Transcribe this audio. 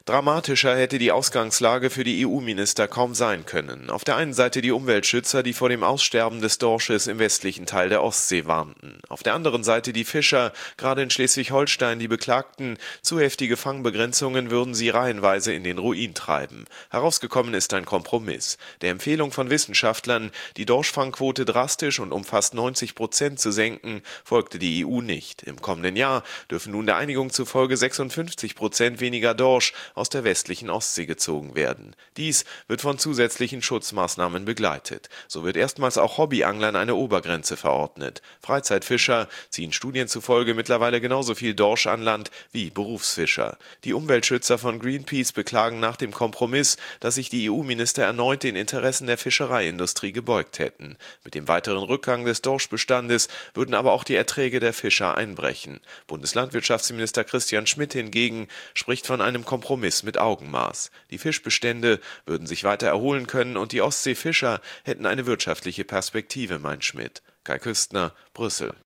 Dramatischer hätte die Ausgangslage für die EU-Minister kaum sein können. Auf der einen Seite die Umweltschützer, die vor dem Aussterben des Dorsches im westlichen Teil der Ostsee warnten. Auf der anderen Seite die Fischer, gerade in Schleswig-Holstein, die beklagten, zu heftige Fangbegrenzungen würden sie reihenweise in den Ruin treiben. Herausgekommen ist ein Kompromiss. Der Empfehlung von Wissenschaftlern, die Dorschfangquote drastisch und um fast 90% zu senken, folgte die EU nicht. Im kommenden Jahr dürfen nun der Einigung zufolge 56% weniger Dorsch aus der westlichen Ostsee gezogen werden. Dies wird von zusätzlichen Schutzmaßnahmen begleitet. So wird erstmals auch Hobbyanglern eine Obergrenze verordnet. Freizeitfischer ziehen Studien zufolge mittlerweile genauso viel Dorsch an Land wie Berufsfischer. Die Umweltschützer von Greenpeace beklagen nach dem Kompromiss, dass sich die EU-Minister erneut den Interessen der Fischereiindustrie gebeugt hätten. Mit dem weiteren Rückgang des Dorschbestandes würden aber auch die Erträge der Fischer einbrechen. Bundeslandwirtschaftsminister Christian Schmidt hingegen spricht von einem Kompromiss mit Augenmaß. Die Fischbestände würden sich weiter erholen können und die Ostseefischer hätten eine wirtschaftliche Perspektive, meint Schmidt. Kai Küstner, Brüssel.